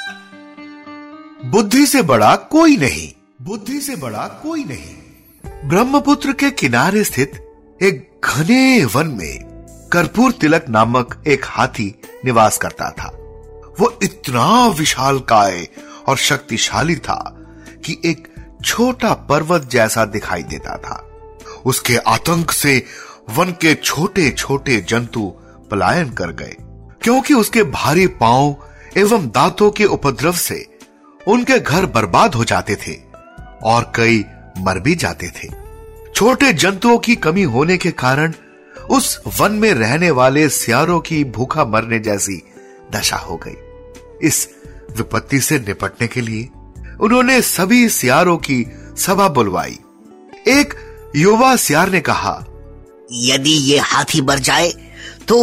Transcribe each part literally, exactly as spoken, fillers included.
बुद्धि से बड़ा कोई नहीं, बुद्धि से बड़ा कोई नहीं। ब्रह्मपुत्र के किनारे स्थित एक घने वन में कर्पूर तिलक नामक एक हाथी निवास करता था। वो इतना विशालकाय और शक्तिशाली था कि एक छोटा पर्वत जैसा दिखाई देता था। उसके आतंक से वन के छोटे छोटे जंतु पलायन कर गए, क्योंकि उसके भारी पांव एवं दांतों के उपद्रव से उनके घर बर्बाद हो जाते थे और कई मर भी जाते थे। छोटे जंतुओं की कमी होने के कारण उस वन में रहने वाले सियारों की भूखा मरने जैसी दशा हो गई। इस विपत्ति से निपटने के लिए उन्होंने सभी सियारों की सभा बुलवाई। एक युवा सियार ने कहा, यदि ये हाथी मर जाए तो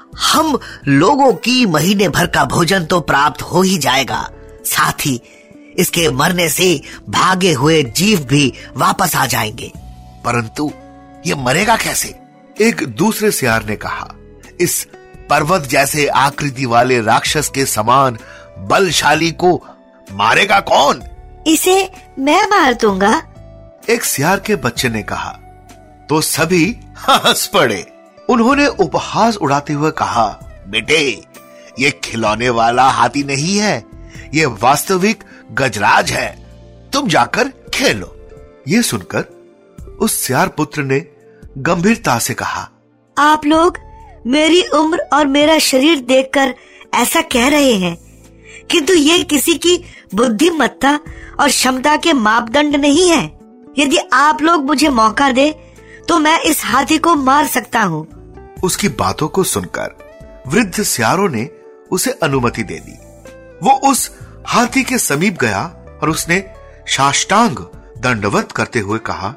हम लोगों की महीने भर का भोजन तो प्राप्त हो ही जाएगा, साथ ही इसके मरने से भागे हुए जीव भी वापस आ जाएंगे। परंतु ये मरेगा कैसे? एक दूसरे सियार ने कहा, इस पर्वत जैसे आकृति वाले राक्षस के समान बलशाली को मारेगा कौन? इसे मैं मार दूंगा। एक सियार के बच्चे ने कहा। तो सभी हंस पड़े। उन्होंने उपहास उड़ाते हुए कहा, बेटे, ये खिलौने वाला हाथी नहीं है, ये वास्तविक गजराज है, तुम जाकर खेलो। ये सुनकर उस सियार पुत्र ने गंभीरता से कहा, आप लोग मेरी उम्र और मेरा शरीर देखकर ऐसा कह रहे हैं, किंतु ये किसी की बुद्धिमत्ता और क्षमता के मापदंड नहीं है। यदि आप लोग मुझे मौका दे तो मैं इस हाथी को मार सकता हूँ। उसकी बातों को सुनकर वृद्ध सियारों ने उसे अनुमति दे दी। वो उस हाथी के समीप गया और उसने साष्टांग दंडवत करते हुए कहा,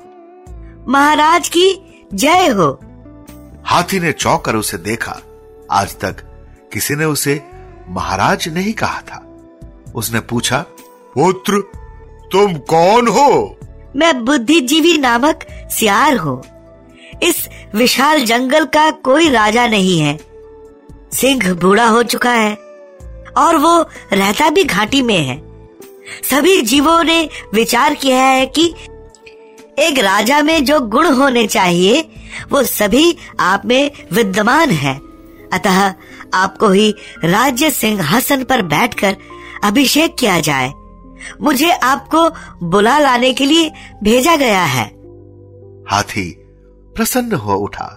महाराज की जय हो। हाथी ने चौंक कर उसे देखा। आज तक किसी ने उसे महाराज नहीं कहा था। उसने पूछा, पुत्र, तुम कौन हो? मैं बुद्धिजीवी नामक सियार हूँ। इस विशाल जंगल का कोई राजा नहीं है। सिंह बूढ़ा हो चुका है और वो रहता भी घाटी में है। सभी जीवों ने विचार किया है कि एक राजा में जो गुण होने चाहिए वो सभी आप में विद्यमान है। अतः आपको ही राज्य सिंहासन पर बैठकर अभिषेक किया जाए। मुझे आपको बुला लाने के लिए भेजा गया है। हाथी प्रसन्न हो उठा।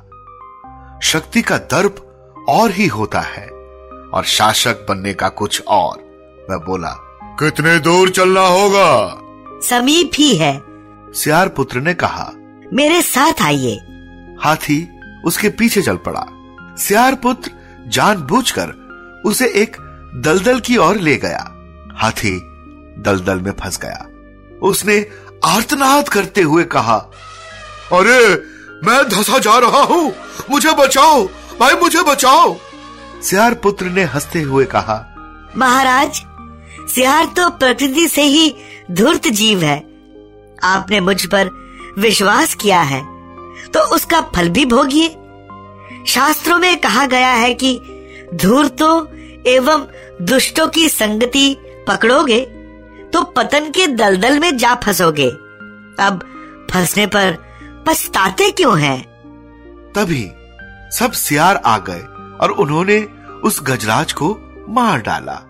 शक्ति का दर्प और ही होता है और शासक बनने का कुछ और। वह बोला, कितने दूर चलना होगा? समीप ही है। सियार पुत्र ने कहा, मेरे साथ आइए। हाथी उसके पीछे चल पड़ा। सियार पुत्र जानबूझकर उसे एक दलदल की ओर ले गया। हाथी दलदल में फंस गया। उसने आर्तनाद करते हुए कहा, अरे मैं धंसा जा रहा हूं, मुझे बचाओ भाई, मुझे बचाओ। सियार पुत्र ने हंसते हुए कहा, महाराज, सियार तो प्रकृति से ही धूर्त जीव है। आपने मुझ पर विश्वास किया है तो उसका फल भी भोगिए। शास्त्रों में कहा गया है कि धूर्तों एवं दुष्टों की संगति पकड़ोगे तो पतन के दलदल में जा फंसोगे। अब फंसने पर पछताते क्यों हैं? तभी सब सियार आ गए और उन्होंने उस गजराज को मार डाला।